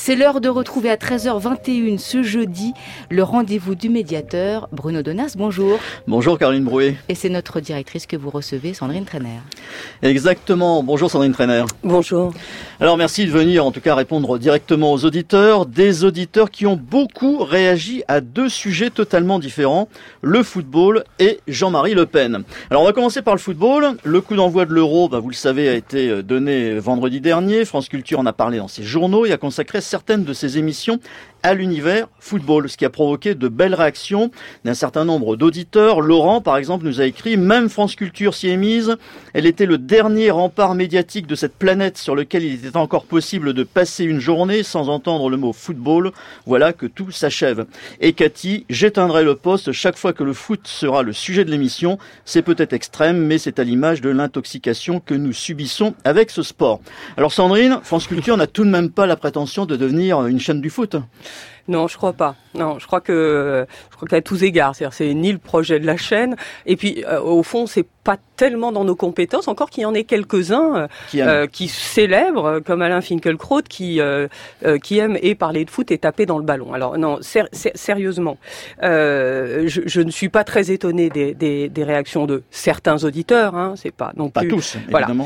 C'est l'heure de retrouver à 13h21 ce jeudi le rendez-vous du médiateur. Bruno Donnas, bonjour. Bonjour Caroline Brouet. Et c'est notre directrice que vous recevez, Sandrine Trainer. Exactement. Bonjour Sandrine Trainer. Bonjour. Alors merci de venir en tout cas répondre directement aux auditeurs. Des auditeurs qui ont beaucoup réagi à deux sujets totalement différents, le football et Jean-Marie Le Pen. Alors on va commencer par le football. Le coup d'envoi de l'Euro, vous le savez, a été donné vendredi dernier. France Culture en a parlé dans ses journaux et a consacré certaines de ses émissions à l'univers football, ce qui a provoqué de belles réactions d'un certain nombre d'auditeurs. Laurent, par exemple, nous a écrit « Même France Culture s'y est mise. Elle était le dernier rempart médiatique de cette planète sur lequel il était encore possible de passer une journée sans entendre le mot football. Voilà que tout s'achève. » Et Cathy, « J'éteindrai le poste chaque fois que le foot sera le sujet de l'émission. C'est peut-être extrême, mais c'est à l'image de l'intoxication que nous subissons avec ce sport. » Alors Sandrine, France Culture n'a tout de même pas la prétention de devenir une chaîne du foot. Non, je crois pas. Non, je crois qu'à tous égards, c'est ni le projet de la chaîne, et puis au fond, c'est pas tellement dans nos compétences, encore qu'il y en ait quelques-uns qui célèbrent, comme Alain Finkielkraut, qui aime et parler de foot et taper dans le ballon. Alors non, sérieusement, je ne suis pas très étonnée des réactions de certains auditeurs. Hein, c'est pas non plus. Pas tous, évidemment.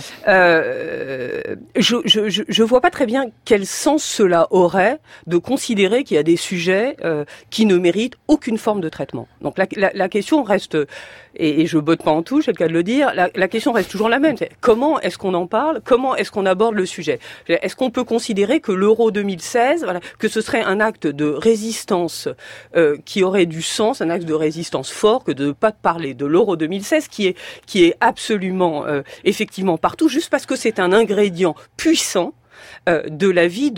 Je vois pas très bien quel sens cela aurait de considérer qu'il y a des sujets qui ne méritent aucune forme de traitement. Donc la question reste, et je botte pas en touche, c'est le cas de le dire, la question reste toujours la même. C'est comment est-ce qu'on en parle? Comment est-ce qu'on aborde le sujet? Est-ce qu'on peut considérer que l'Euro 2016, que ce serait un acte de résistance qui aurait du sens, un acte de résistance fort, que de ne pas parler de l'Euro 2016 qui est absolument effectivement partout, juste parce que c'est un ingrédient puissant de la vie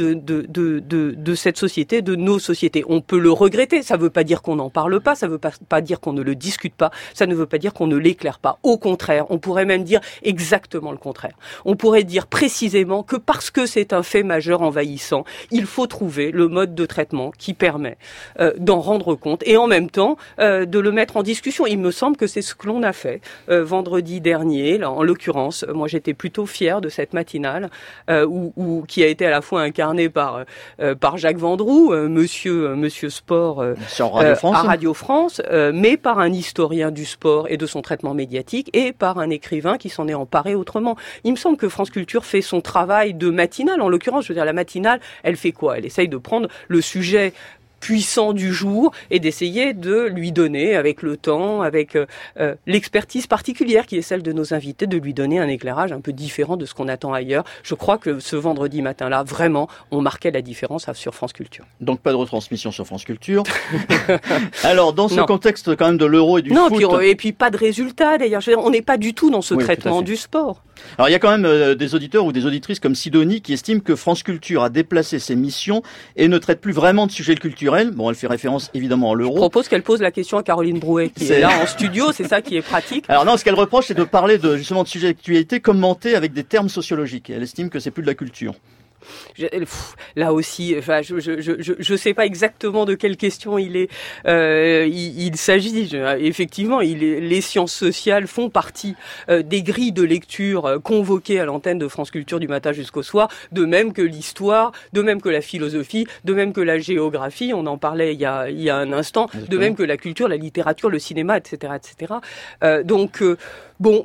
de cette société, de nos sociétés. On peut le regretter, ça ne veut pas dire qu'on n'en parle pas, ça ne veut pas dire qu'on ne le discute pas, ça ne veut pas dire qu'on ne l'éclaire pas. Au contraire, on pourrait même dire exactement le contraire. On pourrait dire précisément que parce que c'est un fait majeur envahissant, il faut trouver le mode de traitement qui permet d'en rendre compte et en même temps de le mettre en discussion. Il me semble que c'est ce que l'on a fait vendredi dernier. Là, en l'occurrence, moi j'étais plutôt fière de cette matinale qui a été à la fois incarné par Jacques Vendroux, Monsieur Sport à Radio France, mais par un historien du sport et de son traitement médiatique et par un écrivain qui s'en est emparé autrement. Il me semble que France Culture fait son travail de matinale. En l'occurrence, je veux dire, la matinale, elle fait quoi? Elle essaye de prendre le sujet puissant du jour et d'essayer de lui donner, avec le temps, avec l'expertise particulière qui est celle de nos invités, de lui donner un éclairage un peu différent de ce qu'on attend ailleurs. Je crois que ce vendredi matin-là, vraiment, on marquait la différence sur France Culture. Donc pas de retransmission sur France Culture. Alors, dans ce contexte quand même de l'Euro et du foot... et puis pas de résultat d'ailleurs. Je veux dire, on n'est pas du tout dans ce traitement du sport. Alors il y a quand même des auditeurs ou des auditrices comme Sidonie qui estiment que France Culture a déplacé ses missions et ne traite plus vraiment de sujets culturels. Bon, elle fait référence évidemment à l'Euro. Je propose qu'elle pose la question à Caroline Brouet, qui est là en studio, c'est ça qui est pratique. Alors non, ce qu'elle reproche, c'est de parler justement de sujets d'actualité commentés avec des termes sociologiques. Elle estime que c'est plus de la culture. Là aussi, enfin, je sais pas exactement de quelle question il s'agit. Effectivement, les sciences sociales font partie des grilles de lecture convoquées à l'antenne de France Culture du matin jusqu'au soir, de même que l'histoire, de même que la philosophie, de même que la géographie, on en parlait il y a un instant, de même que la culture, la littérature, le cinéma, etc., etc. Bon,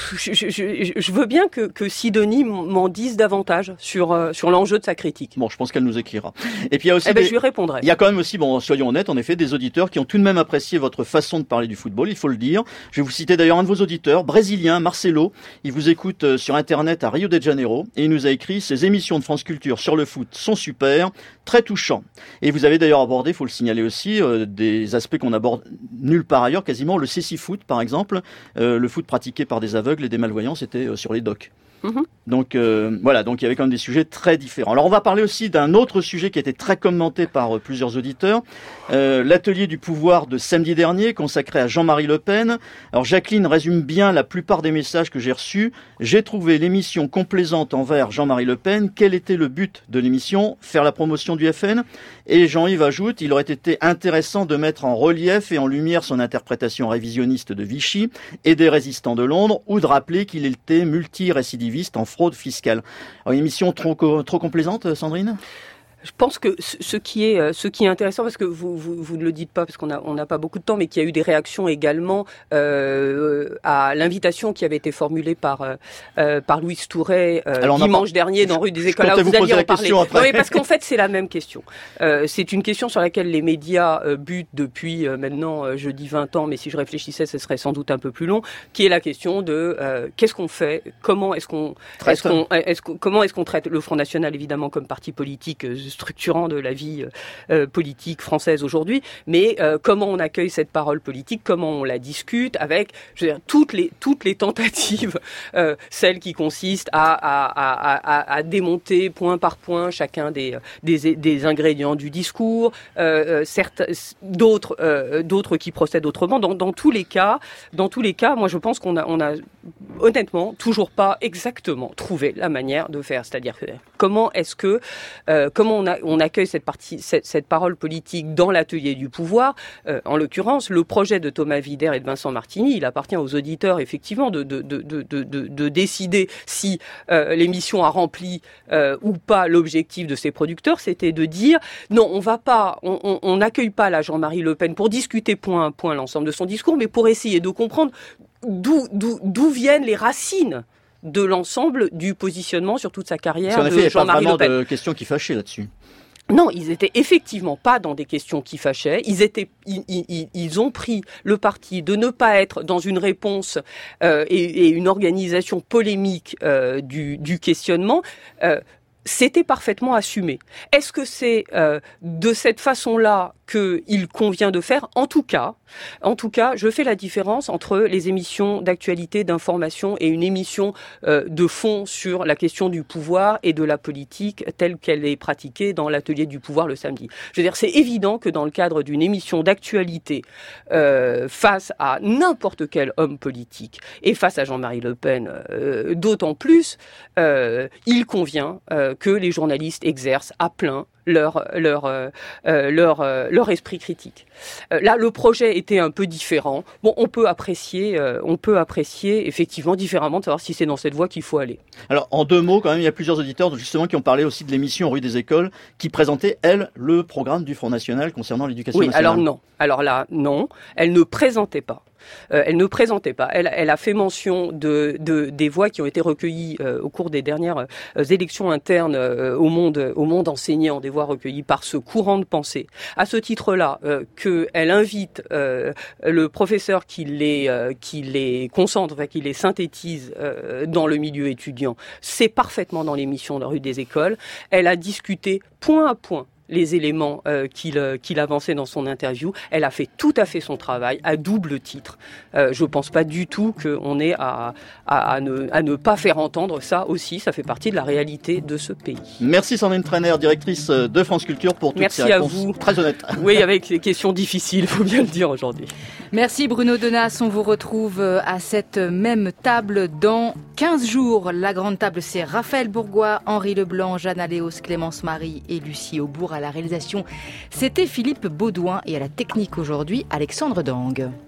je veux bien que Sidonie m'en dise davantage sur l'enjeu de sa critique. Bon, je pense qu'elle nous écrira. Et puis il y a aussi je lui répondrai. Il y a quand même aussi, soyons honnêtes, en effet, des auditeurs qui ont tout de même apprécié votre façon de parler du football, il faut le dire. Je vais vous citer d'ailleurs un de vos auditeurs, brésilien, Marcelo. Il vous écoute sur Internet à Rio de Janeiro et il nous a écrit « Ces émissions de France Culture sur le foot sont super, très touchants. » Et vous avez d'ailleurs abordé, il faut le signaler aussi, des aspects qu'on aborde nulle part ailleurs, quasiment le cécifoot par exemple, le foot pratiqué par des aveugles et des malvoyants, c'était sur les docks. Donc voilà, donc il y avait quand même des sujets très différents. Alors on va parler aussi d'un autre sujet qui a été très commenté par plusieurs auditeurs, l'atelier du pouvoir de samedi dernier consacré à Jean-Marie Le Pen. Alors Jacqueline résume bien la plupart des messages que j'ai reçus. J'ai trouvé l'émission complaisante envers Jean-Marie Le Pen. Quel était le but de l'émission? Faire la promotion du FN? Et Jean-Yves ajoute, il aurait été intéressant de mettre en relief et en lumière son interprétation révisionniste de Vichy et des résistants de Londres, ou de rappeler qu'il était multirécidiviste en fraude fiscale. Alors, une émission trop complaisante, Sandrine? Je pense que ce qui est intéressant, parce que vous ne le dites pas, parce qu'on n'a pas beaucoup de temps, mais qu'il y a eu des réactions également à l'invitation qui avait été formulée par Louise Touret dimanche dernier dans Rue des Écoles. Vous alliez en parler. Oui, parce qu'en fait, c'est la même question. C'est une question sur laquelle les médias butent depuis maintenant, je dis 20 ans, mais si je réfléchissais, ce serait sans doute un peu plus long, qui est la question de qu'est-ce qu'on fait, comment est-ce qu'on traite le Front National, évidemment, comme parti politique structurant de la vie politique française aujourd'hui, mais comment on accueille cette parole politique, comment on la discute avec, je veux dire, toutes les tentatives, celles qui consistent à démonter point par point chacun des ingrédients du discours, d'autres qui procèdent autrement. Dans tous les cas, moi je pense qu'on a honnêtement toujours pas exactement trouvé la manière de faire. C'est-à-dire comment on accueille cette parole politique dans l'atelier du pouvoir. En l'occurrence, le projet de Thomas Wider et de Vincent Martini, il appartient aux auditeurs effectivement de décider si l'émission a rempli ou pas l'objectif de ses producteurs. C'était de dire non, on n'accueille pas la Jean-Marie Le Pen pour discuter point à point l'ensemble de son discours, mais pour essayer de comprendre d'où viennent les racines de l'ensemble du positionnement sur toute sa carrière de Jean-Marie Le Pen. Il n'y a pas vraiment de questions qui fâchaient là-dessus. Non, ils étaient effectivement pas dans des questions qui fâchaient. Ils ont pris le parti de ne pas être dans une réponse et une organisation polémique du questionnement. C'était parfaitement assumé. Est-ce que c'est de cette façon-là qu'il convient de faire ? En tout cas, je fais la différence entre les émissions d'actualité, d'information et une émission de fond sur la question du pouvoir et de la politique telle qu'elle est pratiquée dans l'atelier du pouvoir le samedi. Je veux dire, c'est évident que dans le cadre d'une émission d'actualité face à n'importe quel homme politique et face à Jean-Marie Le Pen, d'autant plus, il convient que les journalistes exercent à plein leur esprit critique. Là, le projet était un peu différent. Bon, on peut apprécier effectivement différemment de savoir si c'est dans cette voie qu'il faut aller. Alors, en 2 mots, quand même, il y a plusieurs auditeurs justement qui ont parlé aussi de l'émission Rue des Écoles, qui présentait, elle, le programme du Front National concernant l'éducation nationale. Alors non. Alors là, non. Elle ne présentait pas. Elle a fait mention des voix qui ont été recueillies au cours des dernières élections internes au monde enseignant, des voix recueillies par ce courant de pensée. À ce titre-là, qu'elle invite le professeur qui les concentre, enfin, qui les synthétise dans le milieu étudiant, c'est parfaitement dans l'émission de Rue des Écoles. Elle a discuté point à point les éléments qu'il avançait dans son interview. Elle a fait tout à fait son travail à double titre. Je pense pas du tout qu'on ait à ne pas faire entendre ça aussi. Ça fait partie de la réalité de ce pays. Merci Sandrine Trainer, directrice de France Culture, pour toutes ces réponses à vous. Très honnêtes. Oui, avec des questions difficiles, il faut bien le dire aujourd'hui. Merci Bruno Donnas. On vous retrouve à cette même table dans 15 jours. La grande table, c'est Raphaël Bourgois, Henri Leblanc, Jeanne Aléos, Clémence Marie et Lucie Aubourg. À la réalisation, c'était Philippe Baudouin et à la technique aujourd'hui, Alexandre Dang.